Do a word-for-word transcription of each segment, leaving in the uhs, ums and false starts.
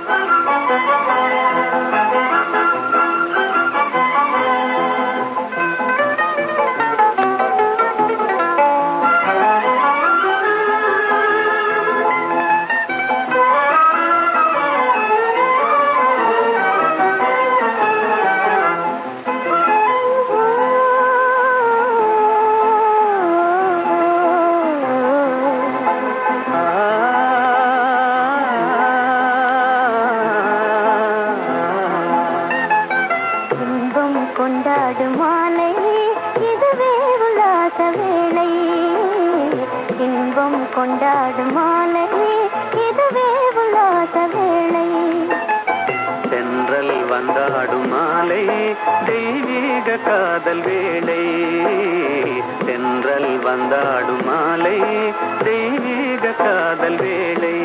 கொண்டாடும் மாலை இதுவே உல்லாச வேளை. இன்பம் கொண்டாடும் மாலை இதுவே உல்லாச வேளை. தென்றல் வந்தாடும் மாலை தெய்வீக காதல் வேளை. தென்றல் வந்தாடும் மாலை தெய்வீக காதல் வேளை.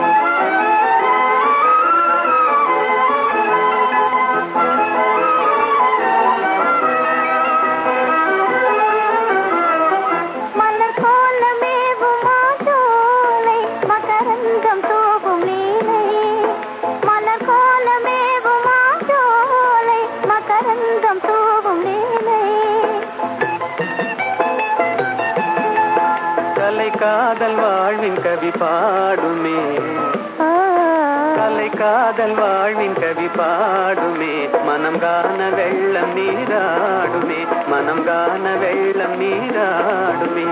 கலை காதல் வாழ்வின் கவி பாடுமே. கலை காதல் வாழ்வின் கவி பாடுமே. மனம் காண வெள்ளம் நீராடுமே. மனம் காண வெள்ளம் நீராடுமே.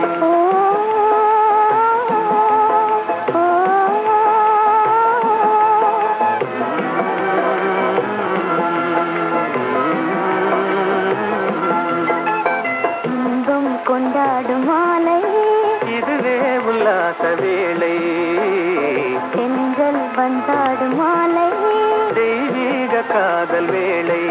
இன்பம் கொண்டாடும் மாலை இதுவே உல்லாச வேளை. தென்றல் வந்தாடும் மாலை தெய்வீக காதல் வேளை.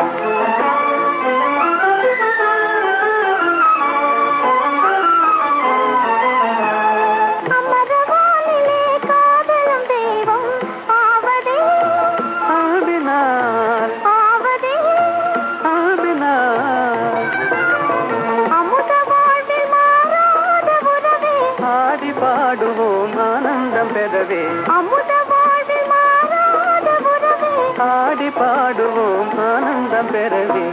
அமரவானிலே காதலும் தெய்வம் ஆவதே ஆவினால் ஆவதே ஆவினால் அமுத வாழ்வில் மாறாத உறவே. ஆடி பாடுவோம் ஆனந்தம் பெறவே. அமுத வாழ்வில் மாறாத உறவே. ஆடி பாடுவோம் ஆனந்தம் பெறவே.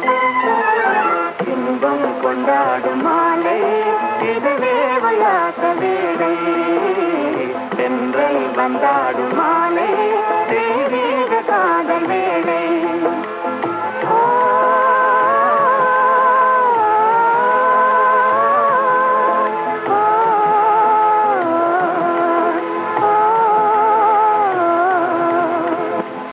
இன்பம் கொண்டாடும் மாலை இதுவே உல்லாச வேளை. தென்றல் வந்தாடும் மாலை